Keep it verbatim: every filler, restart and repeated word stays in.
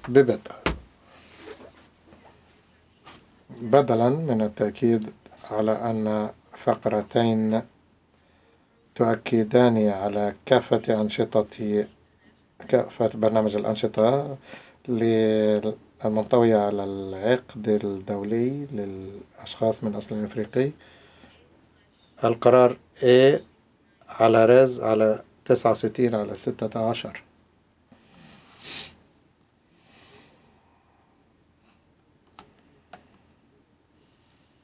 ببدء. بدلا من التأكيد على أن فقرتين تؤكدان على كافة أنشطة كافة برنامج الأنشطة المنطوية على العقد الدولي للأشخاص من أصل أفريقي، القرار A على رز على تسعة وستين على ستة عشر.